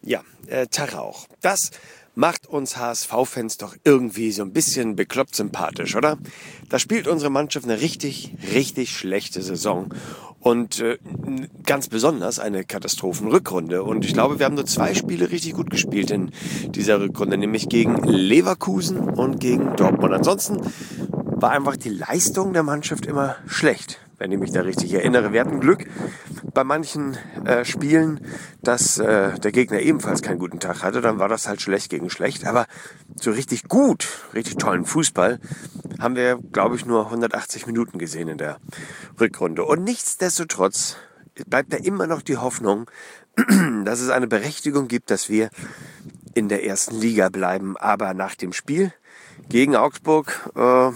Tag auch. Das macht uns HSV-Fans doch irgendwie so ein bisschen bekloppt sympathisch, oder? Da spielt unsere Mannschaft eine richtig, richtig schlechte Saison. Und ganz besonders eine Katastrophenrückrunde. Und ich glaube, wir haben nur 2 Spiele richtig gut gespielt in dieser Rückrunde, nämlich gegen Leverkusen und gegen Dortmund. Ansonsten war einfach die Leistung der Mannschaft immer schlecht, wenn ich mich da richtig erinnere. Wir hatten Glück bei manchen Spielen, dass der Gegner ebenfalls keinen guten Tag hatte. Dann war das halt schlecht gegen schlecht. Aber so richtig gut, richtig tollen Fußball haben wir, glaube ich, nur 180 Minuten gesehen in der Rückrunde. Und nichtsdestotrotz bleibt da immer noch die Hoffnung, dass es eine Berechtigung gibt, dass wir in der ersten Liga bleiben. Aber nach dem Spiel gegen Augsburg,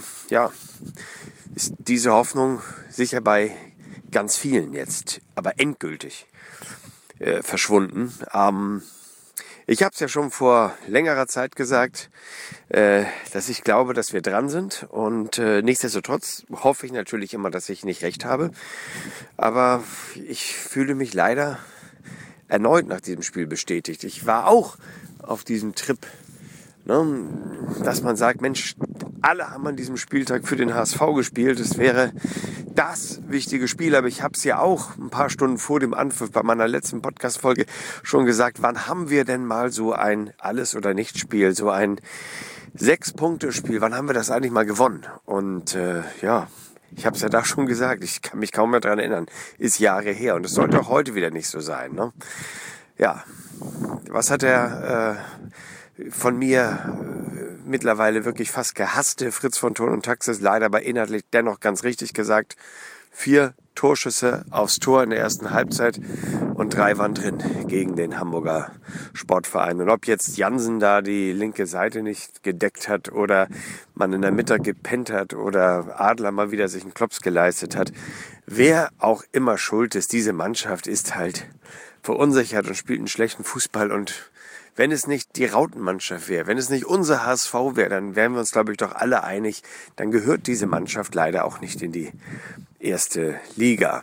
ist diese Hoffnung sicher bei ganz vielen jetzt, aber endgültig verschwunden. Ich habe es ja schon vor längerer Zeit gesagt, dass ich glaube, dass wir dran sind. Und nichtsdestotrotz hoffe ich natürlich immer, dass ich nicht recht habe. Aber ich fühle mich leider erneut nach diesem Spiel bestätigt. Ich war auch auf diesem Trip, dass man sagt, Mensch, alle haben an diesem Spieltag für den HSV gespielt. Es wäre das wichtige Spiel, aber ich habe es ja auch ein paar Stunden vor dem Anpfiff bei meiner letzten Podcast-Folge schon gesagt, wann haben wir denn mal so ein Alles-oder-Nichts-Spiel, so ein 6-Punkte-Spiel, wann haben wir das eigentlich mal gewonnen? Und ich habe es ja da schon gesagt, ich kann mich kaum mehr daran erinnern, ist Jahre her und es sollte auch heute wieder nicht so sein. Ne? Ja, was hat der von mir mittlerweile wirklich fast gehasste Fritz von Thurn und Taxis leider aber inhaltlich dennoch ganz richtig gesagt. 4 Torschüsse aufs Tor in der ersten Halbzeit und 3 waren drin gegen den Hamburger Sportverein. Und ob jetzt Jansen da die linke Seite nicht gedeckt hat oder man in der Mitte gepennt hat oder Adler mal wieder sich einen Klops geleistet hat, wer auch immer schuld ist, diese Mannschaft ist halt verunsichert und spielt einen schlechten Fußball. Und wenn es nicht die Rautenmannschaft wäre, wenn es nicht unser HSV wäre, dann wären wir uns, glaube ich, doch alle einig, dann gehört diese Mannschaft leider auch nicht in die erste Liga.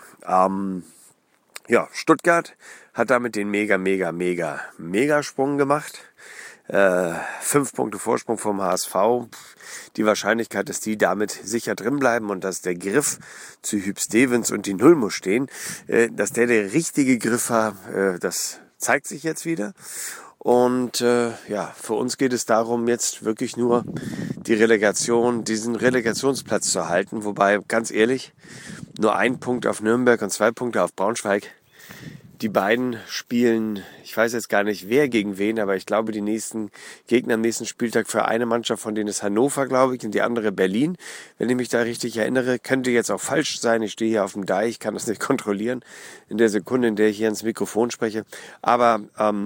Stuttgart hat damit den Mega-Sprung gemacht. 5 Punkte Vorsprung vom HSV. Die Wahrscheinlichkeit, dass die damit sicher drin bleiben und dass der Griff zu Hüb Stevens und die Null muss stehen, dass der richtige Griff war, das zeigt sich jetzt wieder. Und für uns geht es darum, jetzt wirklich nur diesen Relegationsplatz zu halten. Wobei, ganz ehrlich, nur 1 Punkt auf Nürnberg und 2 Punkte auf Braunschweig. Die beiden spielen, ich weiß jetzt gar nicht wer gegen wen, aber ich glaube, die nächsten Gegner am nächsten Spieltag für eine Mannschaft, von denen ist Hannover, glaube ich, und die andere Berlin. Wenn ich mich da richtig erinnere, könnte jetzt auch falsch sein. Ich stehe hier auf dem Deich, kann das nicht kontrollieren in der Sekunde, in der ich hier ins Mikrofon spreche. Aber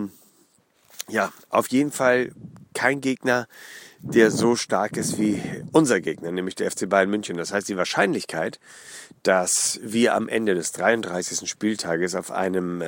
auf jeden Fall kein Gegner, der so stark ist wie unser Gegner, nämlich der FC Bayern München. Das heißt, die Wahrscheinlichkeit, dass wir am Ende des 33. Spieltages auf einem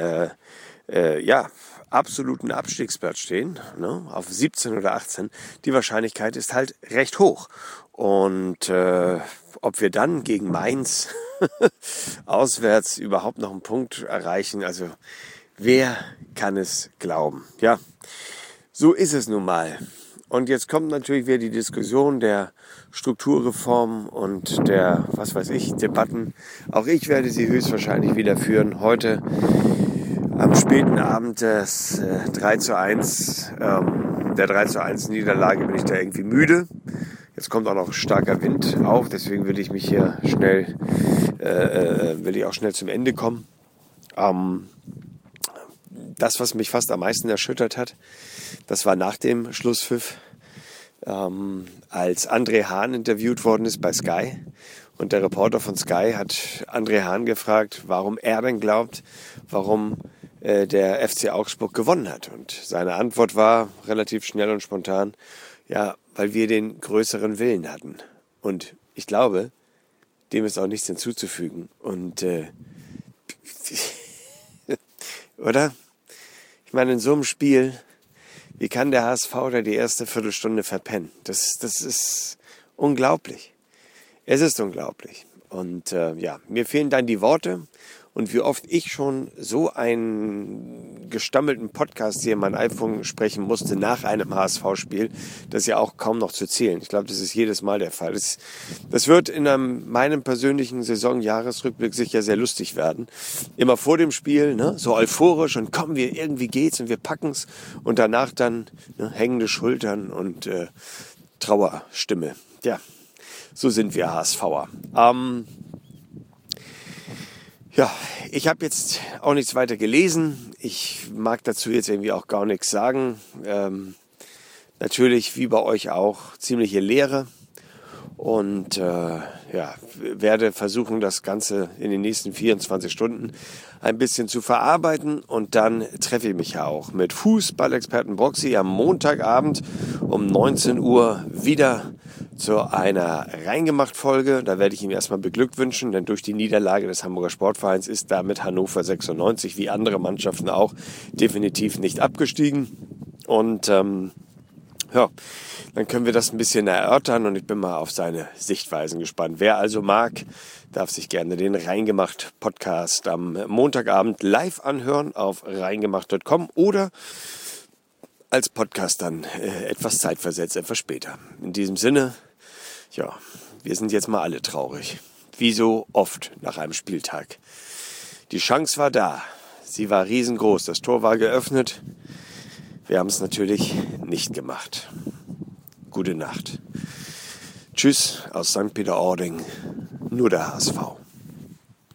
absoluten Abstiegsplatz stehen, ne, auf 17 oder 18, die Wahrscheinlichkeit ist halt recht hoch. Und ob wir dann gegen Mainz auswärts überhaupt noch einen Punkt erreichen, also wer kann es glauben? Ja, so ist es nun mal. Und jetzt kommt natürlich wieder die Diskussion der Strukturreform und der, Debatten. Auch ich werde sie höchstwahrscheinlich wieder führen. Heute am späten Abend des 3:1, der 3:1 Niederlage bin ich da irgendwie müde. Jetzt kommt auch noch starker Wind auf, deswegen will ich mich hier schnell zum Ende kommen. Das, was mich fast am meisten erschüttert hat, das war nach dem Schlusspfiff, als André Hahn interviewt worden ist bei Sky. Und der Reporter von Sky hat André Hahn gefragt, warum er denn glaubt, warum der FC Augsburg gewonnen hat. Und seine Antwort war relativ schnell und spontan, ja, weil wir den größeren Willen hatten. Und ich glaube, dem ist auch nichts hinzuzufügen. Und oder? Ich meine, in so einem Spiel, wie kann der HSV da die erste Viertelstunde verpennen? Das ist unglaublich. Es ist unglaublich. Und mir fehlen dann die Worte und wie oft ich schon so einen gestammelten Podcast hier in mein iPhone sprechen musste nach einem HSV-Spiel, das ist ja auch kaum noch zu zählen. Ich glaube, das ist jedes Mal der Fall. Das wird in meinem persönlichen Saisonjahresrückblick sicher sehr lustig werden. Immer vor dem Spiel, ne, so euphorisch und komm, irgendwie geht's und wir packen's und danach dann hängende Schultern und Trauerstimme. Ja, so sind wir HSVer. Ja, ich habe jetzt auch nichts weiter gelesen. Ich mag dazu jetzt irgendwie auch gar nichts sagen. Natürlich, wie bei euch auch, ziemliche Leere. Und werde versuchen, das Ganze in den nächsten 24 Stunden ein bisschen zu verarbeiten. Und dann treffe ich mich ja auch mit Fußballexperten Broxy am Montagabend um 19 Uhr wieder zu einer Reingemacht-Folge. Da werde ich ihm erstmal beglückwünschen, denn durch die Niederlage des Hamburger Sportvereins ist damit Hannover 96, wie andere Mannschaften auch, definitiv nicht abgestiegen. Und dann können wir das ein bisschen erörtern und ich bin mal auf seine Sichtweisen gespannt. Wer also mag, darf sich gerne den Reingemacht-Podcast am Montagabend live anhören auf reingemacht.com oder als Podcast dann etwas zeitversetzt, etwas später. In diesem Sinne, ja, wir sind jetzt mal alle traurig. Wie so oft nach einem Spieltag. Die Chance war da. Sie war riesengroß. Das Tor war geöffnet. Wir haben es natürlich nicht gemacht. Gute Nacht. Tschüss aus St. Peter-Ording. Nur der HSV.